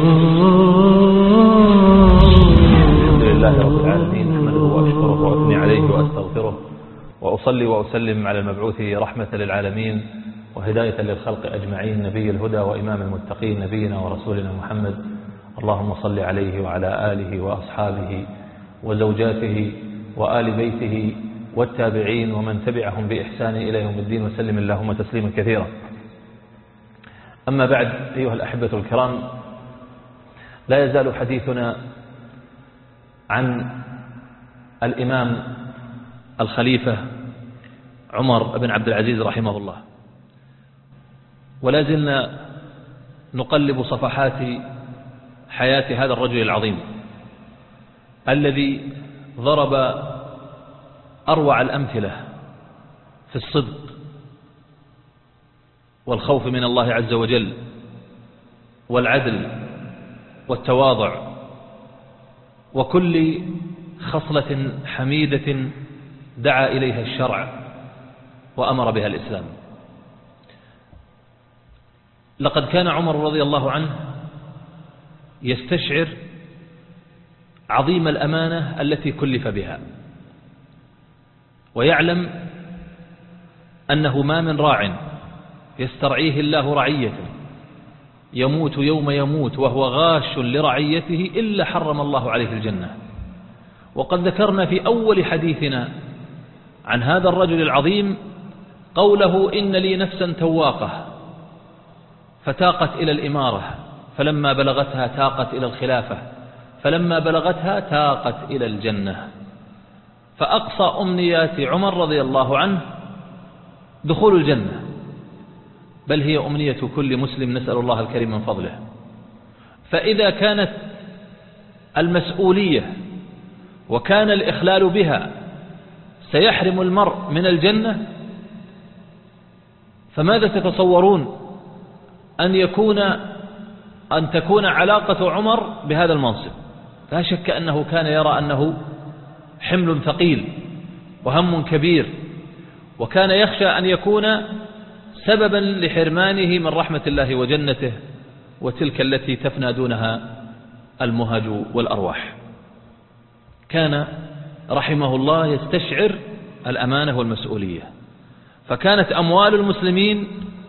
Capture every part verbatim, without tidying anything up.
الحمد لله رب العالمين، أحمده وأشكره وأثني عليه وأستغفره، وأصلي وأسلم على المبعوث رحمة للعالمين وهداية للخلق أجمعين، نبي الهدى وإمام المتقين، نبينا ورسولنا محمد. اللهم صل عليه وعلى آله وأصحابه وزوجاته وآل بيته والتابعين ومن تبعهم بإحسان إلى يوم الدين، وسلم اللهم تسليما كثيرا. أما بعد، أيها الأحبة الكرام، لا يزال حديثنا عن الإمام الخليفة عمر بن عبد العزيز رحمه الله، ولا زلنا نقلب صفحات حياة هذا الرجل العظيم الذي ضرب أروع الأمثلة في الصدق والخوف من الله عز وجل والعدل والتواضع وكل خصلة حميدة دعا إليها الشرع وأمر بها الإسلام. لقد كان عمر رضي الله عنه يستشعر عظيم الأمانة التي كلف بها، ويعلم أنه ما من راع يسترعيه الله رعية يموت يوم يموت وهو غاش لرعيته إلا حرم الله عليه الجنة. وقد ذكرنا في أول حديثنا عن هذا الرجل العظيم قوله: إن لي نفسا تواقة فتاقت إلى الإمارة، فلما بلغتها تاقت إلى الخلافة، فلما بلغتها تاقت إلى الجنة. فأقصى أمنيات عمر رضي الله عنه دخول الجنة، بل هي أمنية كل مسلم، نسأل الله الكريم من فضله. فإذا كانت المسؤولية وكان الإخلال بها سيحرم المرء من الجنة، فماذا تتصورون أن يكون أن تكون علاقة عمر بهذا المنصب؟ لا شك أنه كان يرى أنه حمل ثقيل وهم كبير، وكان يخشى أن يكون سببا لحرمانه من رحمة الله وجنته، وتلك التي تفنى دونها المهج والأرواح. كان رحمه الله يستشعر الأمانة والمسؤولية، فكانت أموال المسلمين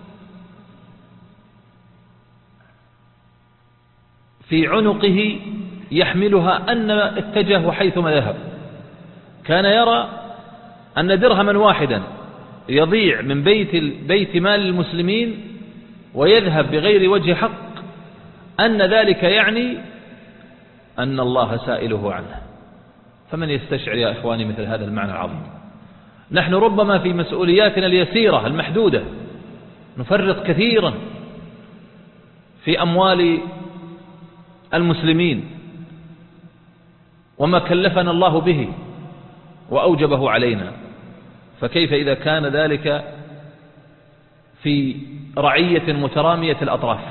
في عنقه يحملها أن اتجه حيثما ذهب. كان يرى أن درهما واحدا يضيع من بيت بيت مال المسلمين ويذهب بغير وجه حق، أن ذلك يعني أن الله سائله عنه. فمن يستشعر يا إخواني مثل هذا المعنى العظيم؟ نحن ربما في مسؤولياتنا اليسيرة المحدودة نفرط كثيرا في أموال المسلمين وما كلفنا الله به وأوجبه علينا، فكيف إذا كان ذلك في رعية مترامية الأطراف؟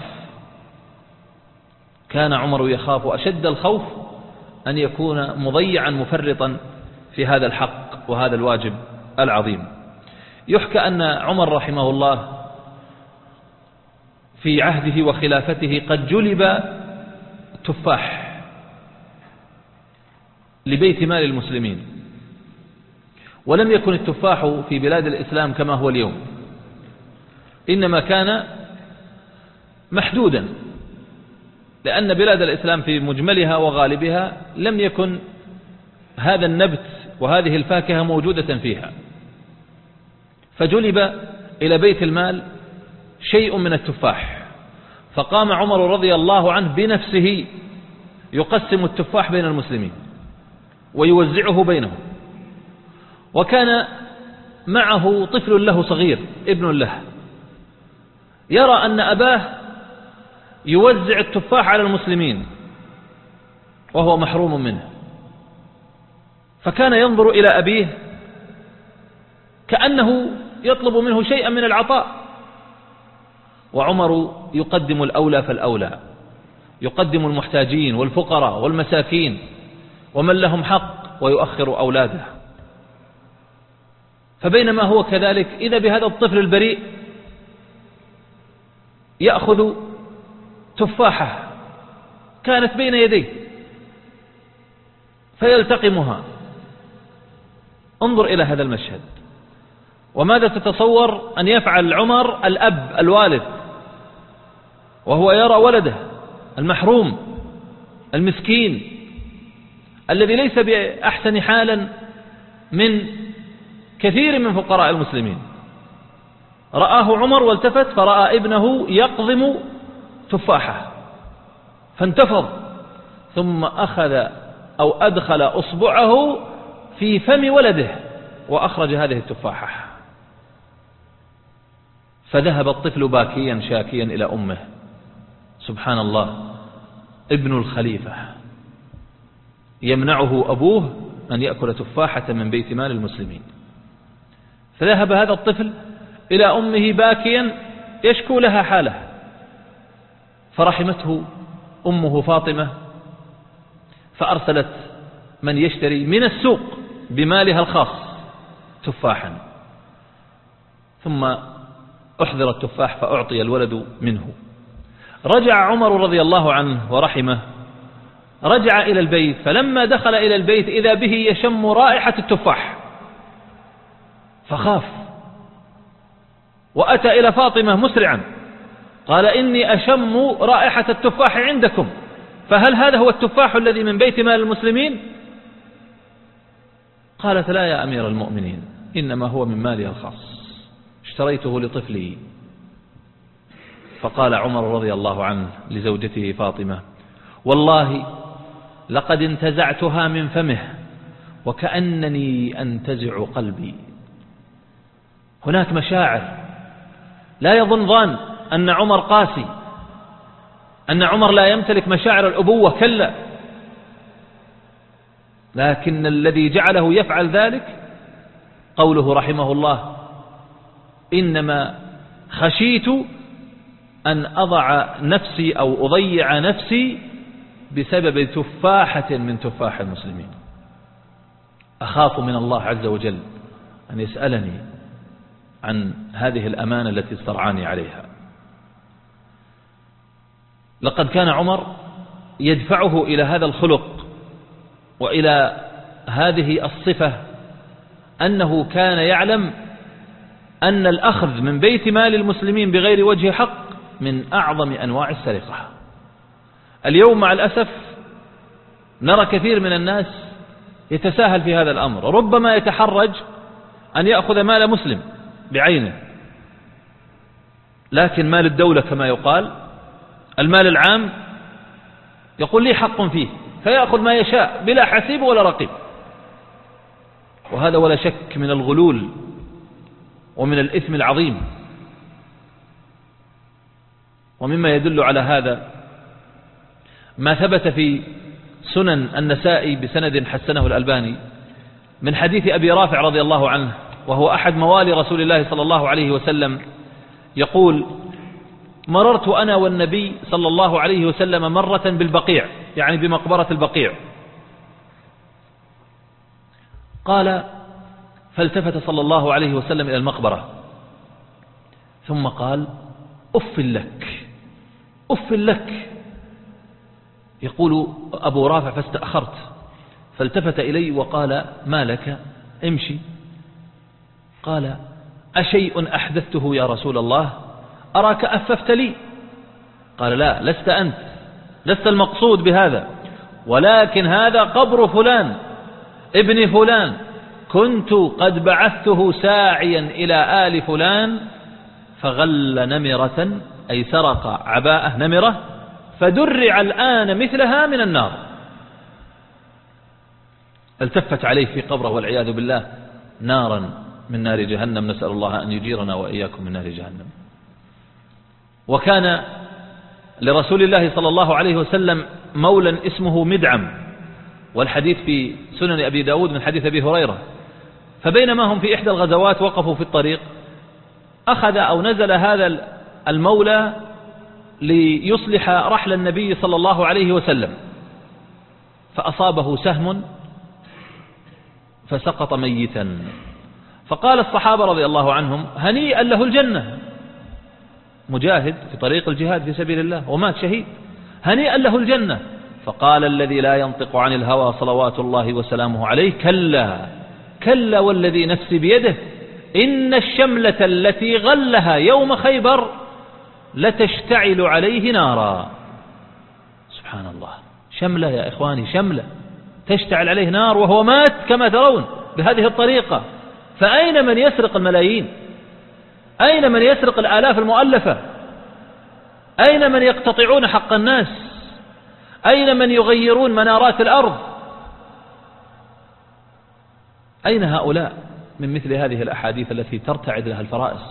كان عمر يخاف أشد الخوف أن يكون مضيعا مفرطا في هذا الحق وهذا الواجب العظيم. يحكى أن عمر رحمه الله في عهده وخلافته قد جلب تفاح لبيت مال المسلمين، ولم يكن التفاح في بلاد الإسلام كما هو اليوم، إنما كان محدودا، لأن بلاد الإسلام في مجملها وغالبها لم يكن هذا النبت وهذه الفاكهة موجودة فيها، فجلب إلى بيت المال شيء من التفاح، فقام عمر رضي الله عنه بنفسه يقسم التفاح بين المسلمين ويوزعه بينهم. وكان معه طفل له صغير ابن له، يرى أن أباه يوزع التفاح على المسلمين وهو محروم منه، فكان ينظر إلى أبيه كأنه يطلب منه شيئا من العطاء، وعمر يقدم الأولى فالأولى، يقدم المحتاجين والفقراء والمساكين ومن لهم حق ويؤخر أولاده. فبينما هو كذلك إذا بهذا الطفل البريء يأخذ تفاحة كانت بين يديه فيلتقمها. انظر إلى هذا المشهد. وماذا تتصور أن يفعل عمر الأب الوالد وهو يرى ولده المحروم المسكين الذي ليس بأحسن حالا من كثير من فقراء المسلمين؟ رآه عمر والتفت فرأى ابنه يقضم تفاحة فانتفض، ثم أخذ أو أدخل أصبعه في فم ولده وأخرج هذه التفاحة، فذهب الطفل باكيا شاكيا إلى أمه. سبحان الله، ابن الخليفة يمنعه أبوه أن يأكل تفاحة من بيت مال المسلمين. فذهب هذا الطفل إلى أمه باكيا يشكو لها حاله، فرحمته أمه فاطمة فأرسلت من يشتري من السوق بمالها الخاص تفاحا، ثم أحضر التفاح فأعطي الولد منه. رجع عمر رضي الله عنه ورحمه، رجع إلى البيت، فلما دخل إلى البيت إذا به يشم رائحة التفاح فخاف وأتى إلى فاطمة مسرعا قال: إني أشم رائحة التفاح عندكم، فهل هذا هو التفاح الذي من بيت مال المسلمين؟ قالت: لا يا أمير المؤمنين، إنما هو من مالي الخاص، اشتريته لطفلي. فقال عمر رضي الله عنه لزوجته فاطمة: والله لقد انتزعتها من فمه وكأنني أنتزع قلبي. هناك مشاعر، لا يظن ظان أن عمر قاسي، أن عمر لا يمتلك مشاعر الأبوة، كلا، لكن الذي جعله يفعل ذلك قوله رحمه الله: إنما خشيت أن أضع نفسي أو أضيع نفسي بسبب تفاحة من تفاح المسلمين. أخاف من الله عز وجل أن يسألني عن هذه الأمانة التي استرعاني عليها. لقد كان عمر يدفعه إلى هذا الخلق وإلى هذه الصفة أنه كان يعلم أن الأخذ من بيت مال المسلمين بغير وجه حق من أعظم أنواع السرقة. اليوم مع الأسف نرى كثير من الناس يتساهل في هذا الأمر، ربما يتحرج أن يأخذ مال مسلم بعينه، لكن مال الدولة كما يقال، المال العام، يقول لي حق فيه، فيأخذ ما يشاء بلا حسيب ولا رقيب. وهذا ولا شك من الغلول ومن الإثم العظيم. ومما يدل على هذا ما ثبت في سنن النسائي بسند حسنه الألباني من حديث أبي رافع رضي الله عنه، وهو أحد موالي رسول الله صلى الله عليه وسلم، يقول: مررت أنا والنبي صلى الله عليه وسلم مرة بالبقيع، يعني بمقبرة البقيع. قال: فالتفت صلى الله عليه وسلم إلى المقبرة ثم قال: أف لك أف لك. يقول أبو رافع: فاستأخرت، فالتفت إلي وقال: ما لك؟ امشي. قال: أشيء أحدثته يا رسول الله؟ أراك أففت لي. قال: لا، لست أنت، لست المقصود بهذا، ولكن هذا قبر فلان ابن فلان، كنت قد بعثته ساعيا إلى آل فلان فغل نمرة، أي سرق عباءة نمرة، فدرع الآن مثلها من النار. التفت عليه في قبره والعياذ بالله نارا من نار جهنم، نسأل الله أن يجيرنا وإياكم من نار جهنم. وكان لرسول الله صلى الله عليه وسلم مولا اسمه مدعم، والحديث في سنن أبي داود من حديث أبي هريرة. فبينما هم في إحدى الغزوات وقفوا في الطريق، أخذ أو نزل هذا المولى ليصلح رحل النبي صلى الله عليه وسلم، فأصابه سهم فسقط ميتا. فقال الصحابة رضي الله عنهم: هنيئا له الجنة، مجاهد في طريق الجهاد في سبيل الله ومات شهيد، هنيئا له الجنة. فقال الذي لا ينطق عن الهوى صلوات الله وسلامه عليه: كلا كلا والذي نفسي بيده إن الشملة التي غلها يوم خيبر لتشتعل عليه نارا. سبحان الله، شملة يا إخواني، شملة تشتعل عليه نار وهو مات كما ترون بهذه الطريقة. فأين من يسرق الملايين؟ أين من يسرق الآلاف المؤلفة؟ أين من يقتطعون حق الناس؟ أين من يغيرون منارات الأرض؟ أين هؤلاء من مثل هذه الأحاديث التي ترتعد لها الفرائس؟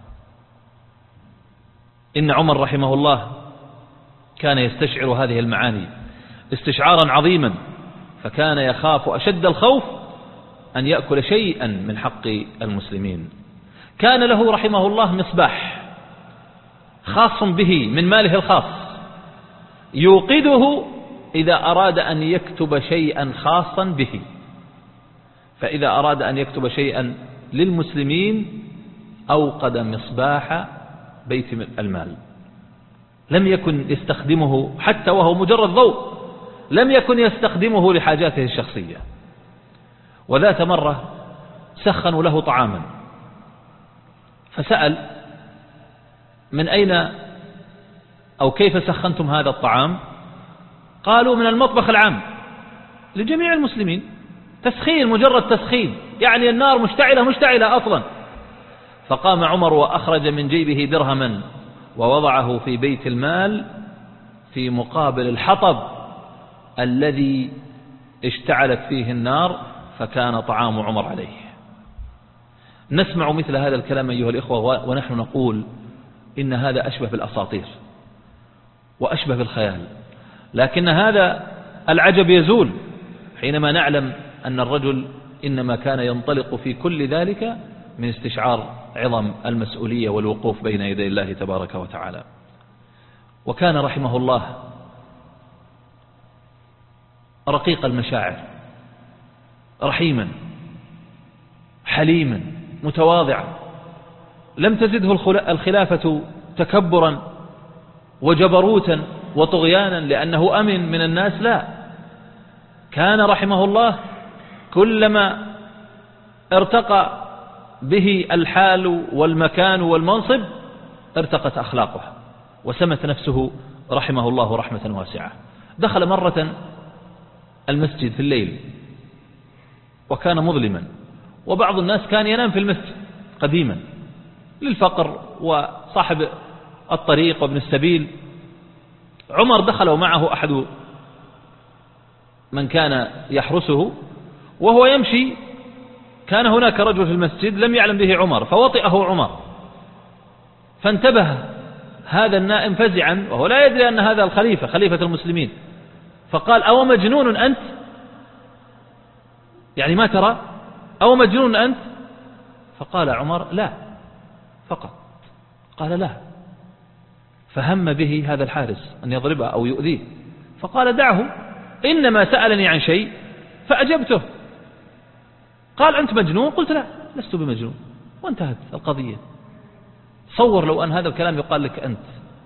إن عمر رحمه الله كان يستشعر هذه المعاني استشعارا عظيما، فكان يخاف أشد الخوف أن يأكل شيئا من حق المسلمين. كان له رحمه الله مصباح خاص به من ماله الخاص يوقده إذا أراد أن يكتب شيئا خاصا به. فإذا أراد أن يكتب شيئا للمسلمين أوقد مصباح بيت المال، لم يكن يستخدمه حتى وهو مجرد ضوء، لم يكن يستخدمه لحاجاته الشخصية. وذات مرة سخنوا له طعاما فسأل: من أين أو كيف سخنتم هذا الطعام؟ قالوا: من المطبخ العام لجميع المسلمين. تسخين، مجرد تسخين، يعني النار مشتعلة مشتعلة أصلا. فقام عمر وأخرج من جيبه درهما ووضعه في بيت المال في مقابل الحطب الذي اشتعلت فيه النار، فكان طعام عمر عليه. نسمع مثل هذا الكلام أيها الإخوة ونحن نقول إن هذا أشبه بالأساطير وأشبه بالخيال، لكن هذا العجب يزول حينما نعلم أن الرجل إنما كان ينطلق في كل ذلك من استشعار عظم المسؤولية والوقوف بين يدي الله تبارك وتعالى. وكان رحمه الله رقيق المشاعر، رحيما حليما متواضعا، لم تزده الخلافة تكبرا وجبروتا وطغيانا لأنه أمن من الناس، لا، كان رحمه الله كلما ارتقى به الحال والمكان والمنصب ارتقت أخلاقه وسمت نفسه رحمه الله رحمة واسعة. دخل مرة المسجد في الليل وكان مظلما، وبعض الناس كان ينام في المسجد قديما للفقر وصاحب الطريق وابن السبيل. عمر دخل ومعه أحد من كان يحرسه، وهو يمشي كان هناك رجل في المسجد لم يعلم به عمر فوطئه عمر، فانتبه هذا النائم فزعا وهو لا يدري أن هذا الخليفة خليفة المسلمين، فقال: أو مجنون أنت؟ يعني ما ترى؟ أو مجنون أنت؟ فقال عمر: لا فقط. قال: لا. فهم به هذا الحارس أن يضربه أو يؤذيه، فقال: دعه، إنما سألني عن شيء فأجبته. قال: أنت مجنون؟ قلت: لا لست بمجنون، وانتهت القضية. تصور لو أن هذا الكلام يقال لك أنت،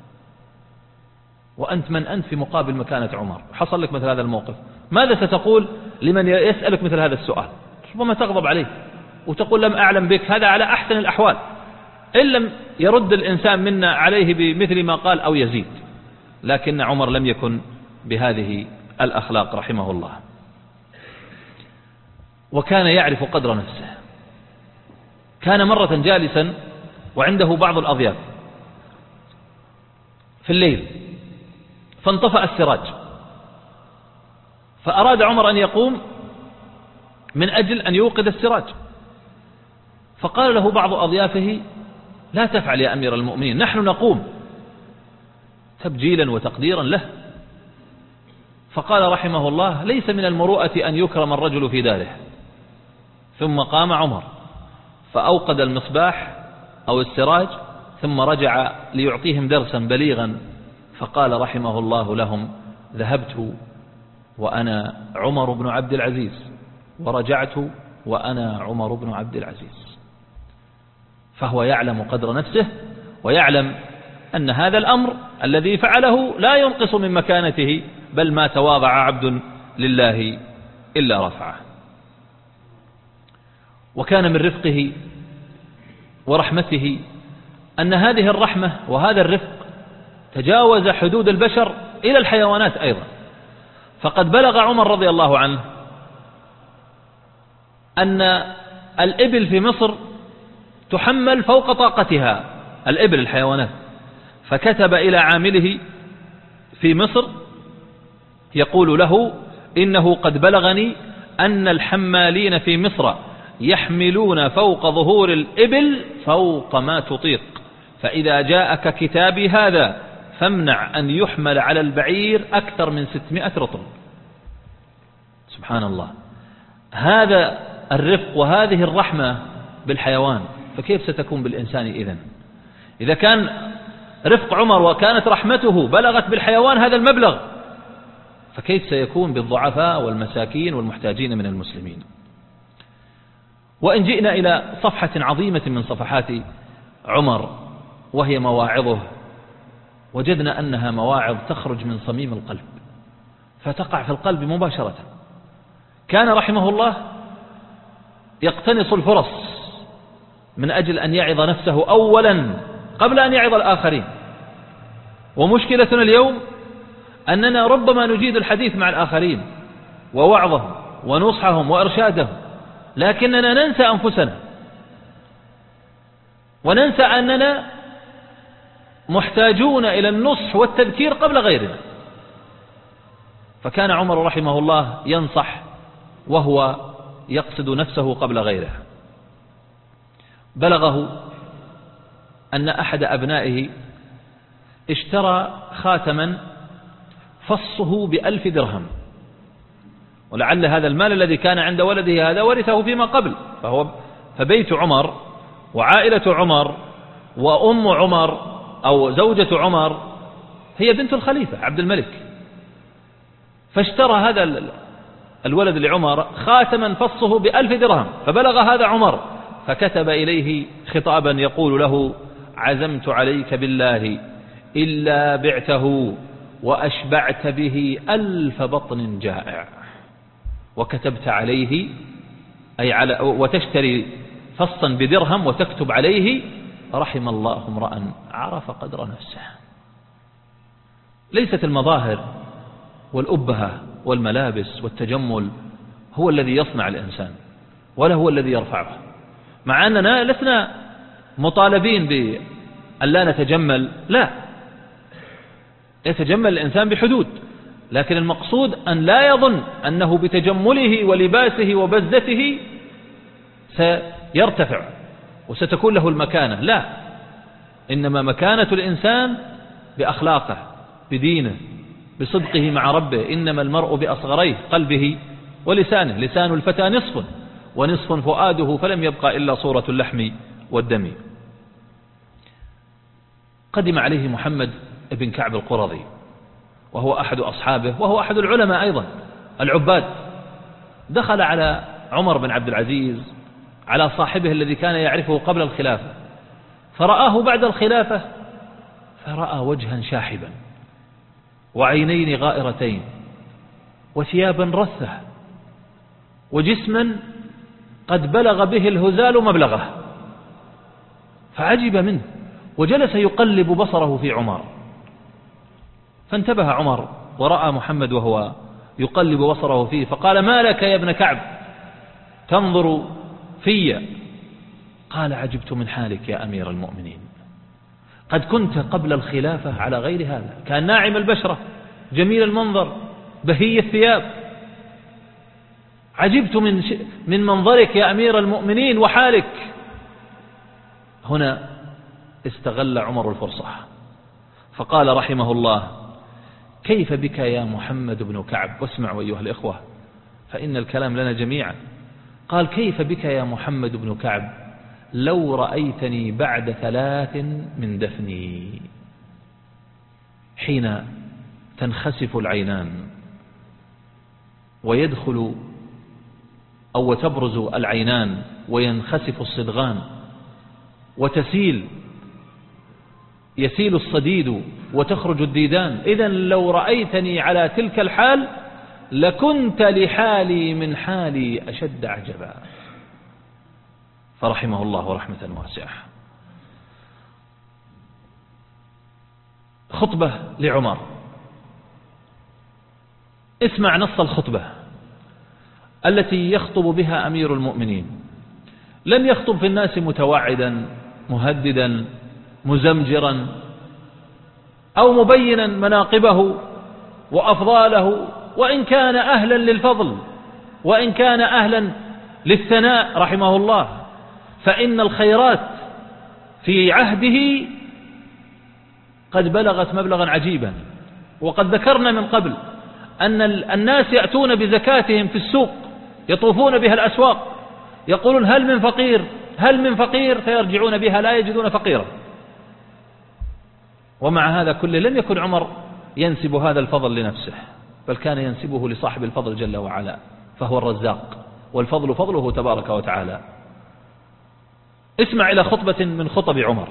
وأنت من أنت في مقابل مكانة عمر، حصل لك مثل هذا الموقف، ماذا ستقول لمن يسألك مثل هذا السؤال؟ ربما تغضب عليه وتقول: لم أعلم بك. هذا على أحسن الأحوال، إن لم يرد الإنسان منا عليه بمثل ما قال أو يزيد. لكن عمر لم يكن بهذه الأخلاق رحمه الله، وكان يعرف قدر نفسه. كان مرة جالسا وعنده بعض الأضياف في الليل، فانطفأ السراج، فأراد عمر أن يقوم من أجل أن يوقد السراج، فقال له بعض أضيافه: لا تفعل يا أمير المؤمنين، نحن نقوم، تبجيلا وتقديرا له. فقال رحمه الله: ليس من المروءة أن يكرم الرجل في داره. ثم قام عمر فأوقد المصباح أو السراج، ثم رجع ليعطيهم درسا بليغا، فقال رحمه الله لهم: ذهبت وأنا عمر بن عبد العزيز، ورجعت وأنا عمر بن عبد العزيز. فهو يعلم قدر نفسه، ويعلم أن هذا الأمر الذي فعله لا ينقص من مكانته، بل ما تواضع عبد لله إلا رفعه. وكان من رفقه ورحمته أن هذه الرحمة وهذا الرفق تجاوز حدود البشر إلى الحيوانات أيضا. فقد بلغ عمر رضي الله عنه أن الإبل في مصر تحمل فوق طاقتها، الإبل الحيوانات، فكتب إلى عامله في مصر يقول له: إنه قد بلغني أن الحمالين في مصر يحملون فوق ظهور الإبل فوق ما تطيق، فإذا جاءك كتابي هذا فامنع أن يحمل على البعير أكثر من ستمائة رطل. سبحان الله، هذا الرفق وهذه الرحمة بالحيوان، فكيف ستكون بالإنسان إذن؟ إذا كان رفق عمر وكانت رحمته بلغت بالحيوان هذا المبلغ، فكيف سيكون بالضعفاء والمساكين والمحتاجين من المسلمين؟ وإن جئنا إلى صفحة عظيمة من صفحات عمر وهي مواعظه، وجدنا أنها مواعظ تخرج من صميم القلب فتقع في القلب مباشرة. كان رحمه الله يقتنص الفرص من أجل أن يعظ نفسه أولا قبل أن يعظ الآخرين. ومشكلتنا اليوم أننا ربما نجيد الحديث مع الآخرين ووعظهم ونصحهم وإرشادهم، لكننا ننسى أنفسنا وننسى أننا محتاجون إلى النصح والتذكير قبل غيرنا. فكان عمر رحمه الله ينصح وهو يقصد نفسه قبل غيره. بلغه أن أحد أبنائه اشترى خاتما فصه بألف درهم، ولعل هذا المال الذي كان عند ولده هذا ورثه فيما قبل، فهو فبيت عمر وعائلة عمر وأم عمر أو زوجة عمر هي بنت الخليفة عبد الملك. فاشترى هذا الولد لعمر خاتما فصه بألف درهم، فبلغ هذا عمر فكتب إليه خطابا يقول له: عزمت عليك بالله إلا بعته وأشبعت به ألف بطن جائع. وكتبت عليه أي على وتشتري فصا بدرهم وتكتب عليه: رحم الله امرأ عرف قدر نفسه. ليست المظاهر والأبهة والملابس والتجمل هو الذي يصنع الإنسان ولا هو الذي يرفعه، مع أننا لسنا مطالبين بأن لا نتجمل، لا، يتجمل الإنسان بحدود، لكن المقصود أن لا يظن أنه بتجمله ولباسه وبزته سيرتفع وستكون له المكانة، لا، إنما مكانة الإنسان بأخلاقه بدينه بصدقه مع ربه. إنما المرء بأصغريه قلبه ولسانه، لسان الفتى نصف ونصف فؤاده فلم يبقى إلا صورة اللحم والدم. قدم عليه محمد بن كعب القرظي وهو أحد أصحابه وهو أحد العلماء أيضا العباد. دخل على عمر بن عبد العزيز على صاحبه الذي كان يعرفه قبل الخلافة، فرآه بعد الخلافة فرأى وجها شاحبا وعينين غائرتين وثيابا رثة وجسما قد بلغ به الهزال مبلغه، فعجب منه وجلس يقلب بصره في عمر. فانتبه عمر ورأى محمد وهو يقلب بصره فيه، فقال: ما لك يا ابن كعب تنظر في؟ قال: عجبت من حالك يا أمير المؤمنين، قد كنت قبل الخلافة على غير هذا، كان ناعم البشرة جميل المنظر بهي الثياب، عجبت من من منظرك يا أمير المؤمنين وحالك. هنا استغل عمر الفرصة فقال رحمه الله: كيف بك يا محمد بن كعب؟ واسمعوا أيها الإخوة فإن الكلام لنا جميعا. قال: كيف بك يا محمد بن كعب لو رأيتني بعد ثلاث من دفني، حين تنخسف العينان ويدخل أو تبرز العينان وينخسف الصدغان وتسيل يسيل الصديد وتخرج الديدان، إذن لو رأيتني على تلك الحال لكنت لحالي من حالي أشد عجبا. فرحمه الله رحمة واسعة. خطبة لعمر، اسمع نص الخطبة التي يخطب بها أمير المؤمنين. لم يخطب في الناس متوعدا مهددا مزمجرا أو مبينا مناقبه وأفضاله، وإن كان أهلا للفضل وإن كان أهلا للثناء رحمه الله، فإن الخيرات في عهده قد بلغت مبلغا عجيبا. وقد ذكرنا من قبل أن الناس يأتون بزكاتهم في السوق، يطوفون بها الأسواق، يقولون هل من فقير هل من فقير، فيرجعون بها لا يجدون فقيرا. ومع هذا كله لم يكن عمر ينسب هذا الفضل لنفسه، بل كان ينسبه لصاحب الفضل جل وعلا، فهو الرزاق، والفضل فضله تبارك وتعالى. اسمع إلى خطبة من خطب عمر.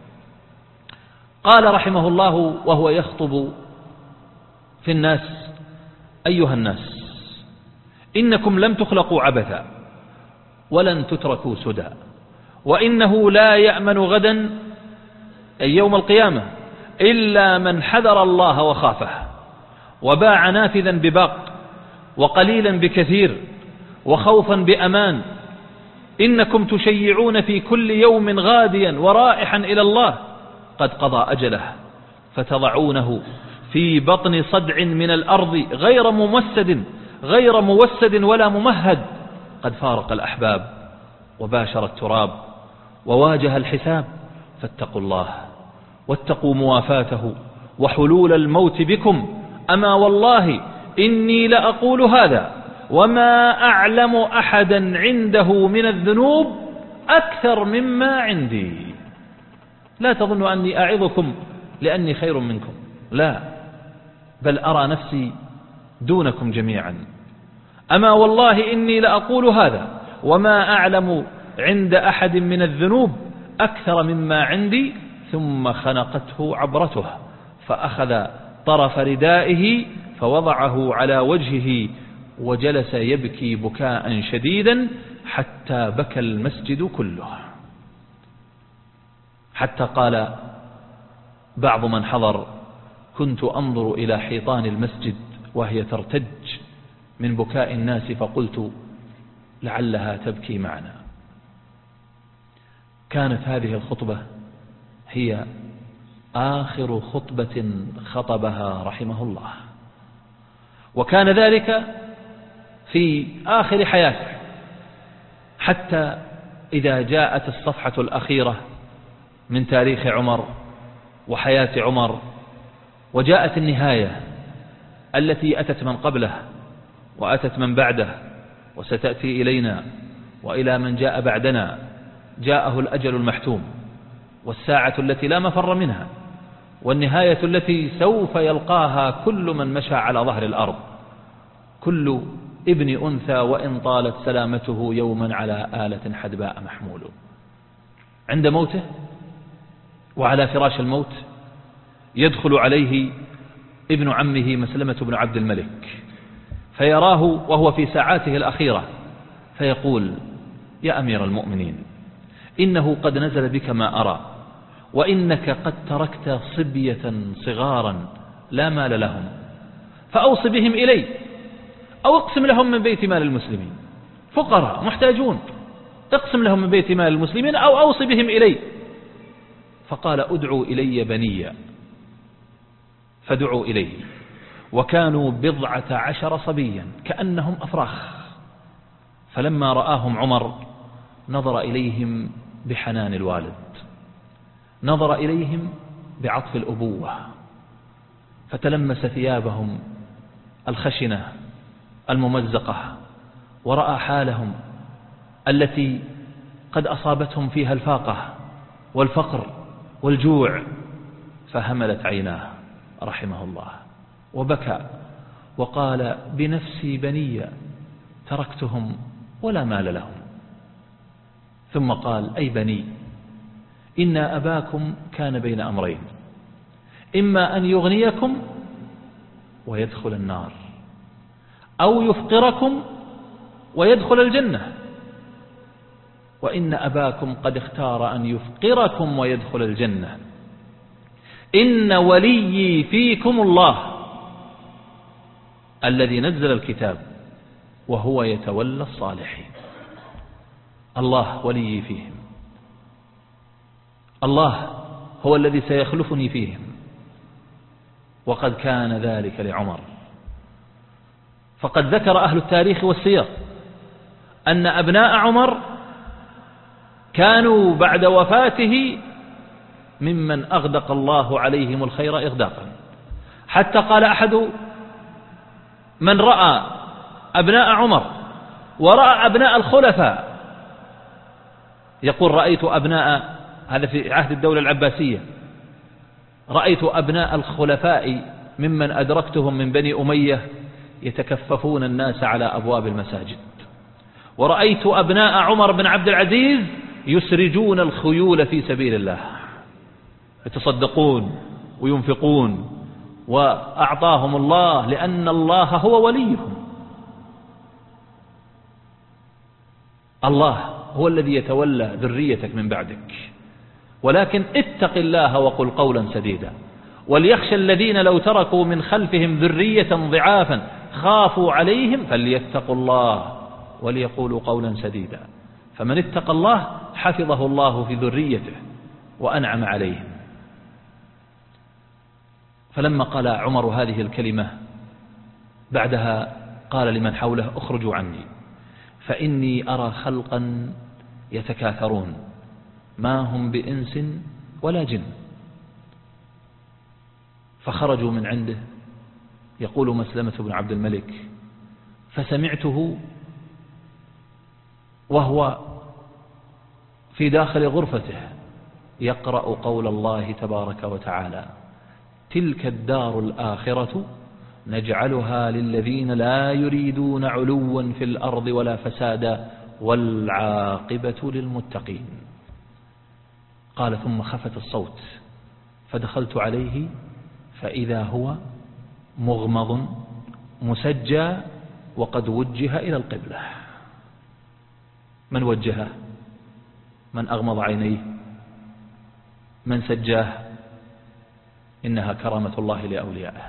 قال رحمه الله وهو يخطب في الناس: أيها الناس، إنكم لم تخلقوا عبثا ولن تتركوا سدى، وإنه لا يأمن غدا أي يوم القيامة إلا من حذر الله وخافه، وباع نافذا بباق، وقليلا بكثير، وخوفا بأمان. إنكم تشيعون في كل يوم غاديا ورائحا إلى الله قد قضى أجله، فتضعونه في بطن صدع من الأرض غير ممسد غير موسد ولا ممهد، قد فارق الأحباب وباشر التراب وواجه الحساب. فاتقوا الله واتقوا موافاته وحلول الموت بكم. أما والله إني لأقول هذا وما أعلم أحدا عنده من الذنوب أكثر مما عندي. لا تظن أني أعظكم لأني خير منكم، لا، بل أرى نفسي دونكم جميعا. أما والله إني لأقول هذا وما أعلم عند أحد من الذنوب أكثر مما عندي. ثم خنقته عبرته، فأخذ طرف ردائه فوضعه على وجهه وجلس يبكي بكاء شديدا حتى بكى المسجد كله، حتى قال بعض من حضر: كنت أنظر إلى حيطان المسجد وهي ترتج من بكاء الناس، فقلت لعلها تبكي معنا. كانت هذه الخطبة هي آخر خطبة خطبها رحمه الله، وكان ذلك في آخر حياته، حتى إذا جاءت الصفحة الأخيرة من تاريخ عمر وحياة عمر، وجاءت النهاية التي أتت من قبله وأتت من بعده وستأتي إلينا وإلى من جاء بعدنا، جاءه الأجل المحتوم، والساعة التي لا مفر منها، والنهاية التي سوف يلقاها كل من مشى على ظهر الأرض، كل ابن أنثى وإن طالت سلامته يوما على آلة حدباء محمول. عند موته وعلى فراش الموت يدخل عليه ابن عمه مسلمة بن عبد الملك، فيراه وهو في ساعاته الأخيرة، فيقول: يا أمير المؤمنين، إنه قد نزل بك ما أرى، وإنك قد تركت صبية صغارا لا مال لهم، فأوص بهم إلي، أو اقسم لهم من بيت مال المسلمين، فقراء محتاجون، اقسم لهم من بيت مال المسلمين أو أوص بهم إلي. فقال: أدعوا إلي بني، فدعوا إليه، وكانوا بضعة عشر صبيا كأنهم أفراخ. فلما رآهم عمر نظر إليهم بحنان الوالد، نظر إليهم بعطف الأبوة، فتلمس ثيابهم الخشنة الممزقة، ورأى حالهم التي قد أصابتهم فيها الفاقة والفقر والجوع، فهملت عيناه رحمه الله وبكى وقال: بنفسي بني تركتهم ولا مال لهم. ثم قال: أي بني، إن أباكم كان بين أمرين، إما أن يغنيكم ويدخل النار، أو يفقركم ويدخل الجنة، وإن أباكم قد اختار أن يفقركم ويدخل الجنة. إن وليي فيكم الله الذي نزل الكتاب وهو يتولى الصالحين. الله وليي فيهم، الله هو الذي سيخلفني فيهم، وقد كان ذلك لعمر. فقد ذكر أهل التاريخ والسير أن أبناء عمر كانوا بعد وفاته ممن أغدق الله عليهم الخير إغداقا، حتى قال أحد من رأى أبناء عمر ورأى أبناء الخلفاء يقول: رأيت أبناء، هذا في عهد الدولة العباسية، رأيت أبناء الخلفاء ممن أدركتهم من بني أمية يتكففون الناس على أبواب المساجد، ورأيت أبناء عمر بن عبد العزيز يسرجون الخيول في سبيل الله، يتصدقون وينفقون، وأعطاهم الله لأن الله هو وليهم. الله هو الذي يتولى ذريتك من بعدك، ولكن اتق الله وقل قولا سديدا. وليخشى الذين لو تركوا من خلفهم ذرية ضعافا خافوا عليهم فليتقوا الله وليقولوا قولا سديدا. فمن اتقى الله حفظه الله في ذريته وأنعم عليهم. فلما قال عمر هذه الكلمة بعدها قال لمن حوله: اخرجوا عني فإني أرى خلقا يتكاثرون ما هم بإنس ولا جن. فخرجوا من عنده. يقول مسلمة بن عبد الملك: فسمعته وهو في داخل غرفته يقرأ قول الله تبارك وتعالى: تلك الدار الآخرة نجعلها للذين لا يريدون علوا في الأرض ولا فسادا والعاقبة للمتقين. قال: ثم خفت الصوت فدخلت عليه فإذا هو مغمض مسجى وقد وجه إلى القبلة. من وجهه؟ من أغمض عينيه؟ من سجاه؟ إنها كرامة الله لأوليائه.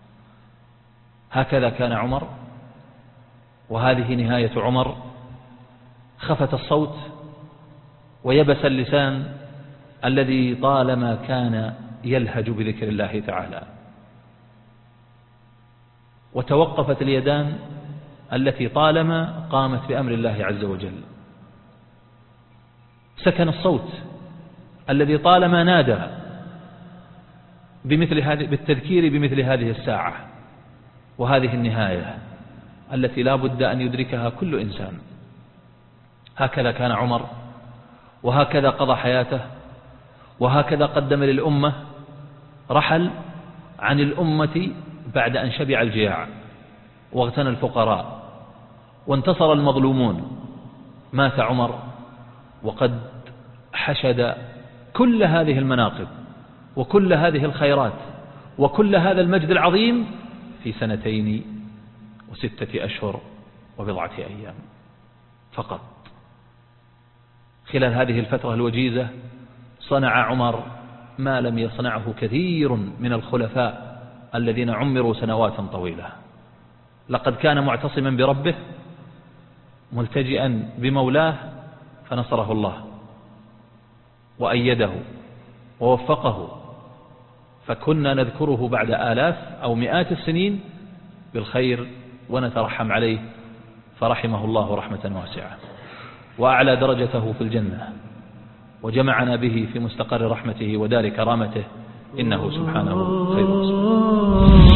هكذا كان عمر، وهذه نهاية عمر. خفت الصوت ويبس اللسان الذي طالما كان يلهج بذكر الله تعالى، وتوقفت اليدان التي طالما قامت بأمر الله عز وجل. سكن الصوت الذي طالما نادى بمثل هذه بالتذكير بمثل هذه الساعة وهذه النهاية التي لا بد أن يدركها كل إنسان. هكذا كان عمر، وهكذا قضى حياته، وهكذا قدم للأمة. رحل عن الأمة بعد أن شبع الجياع واغتنى الفقراء وانتصر المظلومون. مات عمر وقد حشد كل هذه المناقب وكل هذه الخيرات وكل هذا المجد العظيم في سنتين وستة أشهر وبضعة أيام فقط. خلال هذه الفترة الوجيزة صنع عمر ما لم يصنعه كثير من الخلفاء الذين عمروا سنوات طويلة. لقد كان معتصما بربه ملتجئا بمولاه فنصره الله وأيده ووفقه، فكنا نذكره بعد آلاف أو مئات السنين بالخير ونترحم عليه، فرحمه الله رحمة واسعة وأعلى درجته في الجنة وجمعنا به في مستقر رحمته ودار كرامته، إنه سبحانه خير رسول.